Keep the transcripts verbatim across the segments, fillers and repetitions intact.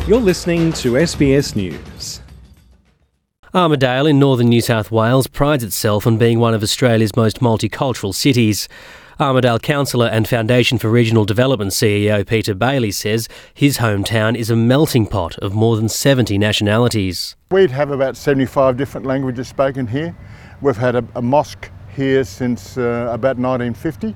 You're listening to S B S News. Armidale in northern New South Wales prides itself on being one of Australia's most multicultural cities. Armidale councillor and Foundation for Regional Development C E O Peter Bailey says his hometown is a melting pot of more than seventy nationalities. We'd have about seventy-five different languages spoken here. We've had a, a mosque here since uh, about nineteen fifty,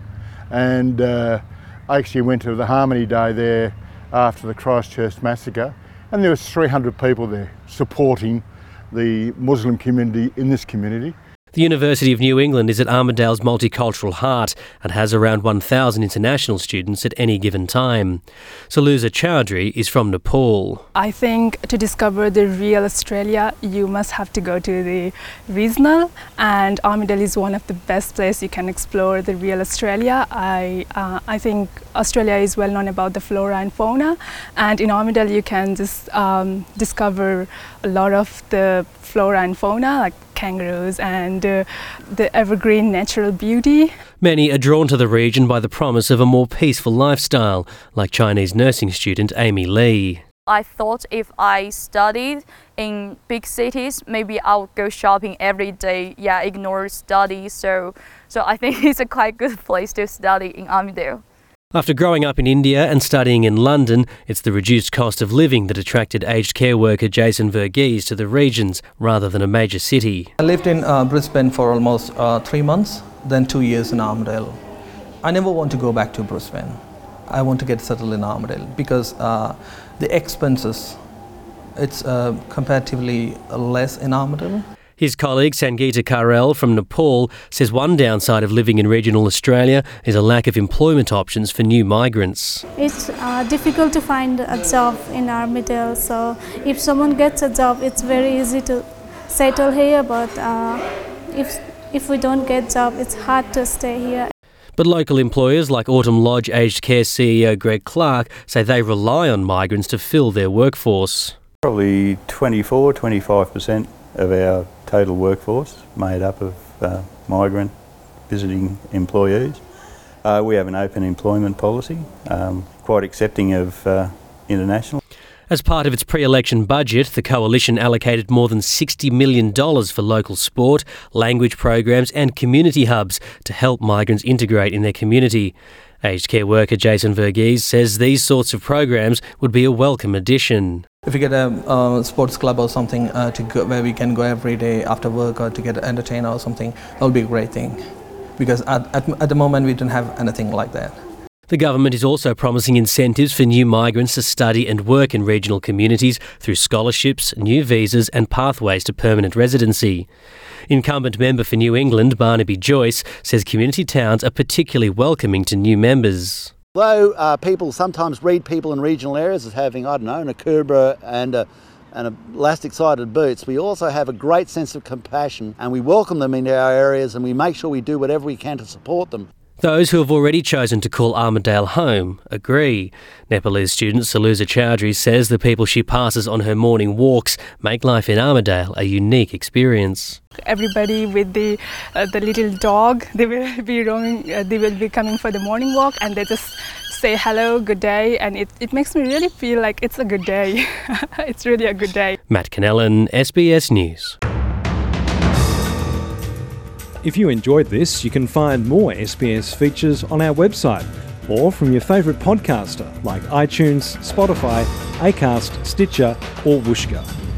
and uh, I actually went to the Harmony Day there after the Christchurch massacre, and there was three hundred people there supporting the Muslim community in this community. The University of New England is at Armidale's multicultural heart and has around one thousand international students at any given time. Saluza Chowdhury is from Nepal. I think to discover the real Australia, you must have to go to the regional, and Armidale is one of the best places you can explore the real Australia. I uh, I think Australia is well known about the flora and fauna, and in Armidale you can just um, discover a lot of the flora and fauna, like kangaroos and uh, the evergreen natural beauty. Many are drawn to the region by the promise of a more peaceful lifestyle, like Chinese nursing student Amy Lee. I thought if I studied in big cities, maybe I'll go shopping every day, yeah, ignore study. So, so I think it's a quite good place to study in Armidale. After growing up in India and studying in London, it's the reduced cost of living that attracted aged care worker Jason Verghese to the regions rather than a major city. I lived in uh, Brisbane for almost uh, three months, then two years in Armidale. I never want to go back to Brisbane. I want to get settled in Armidale because uh, the expenses, it's uh, comparatively less in Armidale. His colleague Sangeeta Karel from Nepal says one downside of living in regional Australia is a lack of employment options for new migrants. It's uh, difficult to find a job in Armidale, so if someone gets a job, it's very easy to settle here, but uh, if, if we don't get a job, it's hard to stay here. But local employers like Autumn Lodge Aged Care C E O Greg Clark say they rely on migrants to fill their workforce. Probably twenty-four, twenty-five percent of our total workforce made up of uh, migrant visiting employees. Uh, we have an open employment policy, um, quite accepting of uh, international. As part of its pre-election budget, the Coalition allocated more than sixty million dollars for local sport, language programs and community hubs to help migrants integrate in their community. Aged care worker Jason Verghese says these sorts of programs would be a welcome addition. If we get a uh, sports club or something uh, to go, where we can go every day after work or to get an entertainer or something, that would be a great thing. Because at, at, at the moment we don't have anything like that. The government is also promising incentives for new migrants to study and work in regional communities through scholarships, new visas and pathways to permanent residency. Incumbent member for New England, Barnaby Joyce, says community towns are particularly welcoming to new members. Although uh, people sometimes read people in regional areas as having, I don't know, an akubra and a, and a elastic-sided boots, we also have a great sense of compassion and we welcome them into our areas and we make sure we do whatever we can to support them. Those who have already chosen to call Armidale home agree. Nepalese student Saluza Chowdhury says the people she passes on her morning walks make life in Armidale a unique experience. Everybody with the uh, the little dog, they will be roaming, uh, they will be coming for the morning walk, and they just say hello, good day, and it, it makes me really feel like it's a good day. It's really a good day. Matt Cannellan, S B S News. If you enjoyed this, you can find more S B S features on our website or from your favourite podcaster like iTunes, Spotify, Acast, Stitcher or Whooshkaa.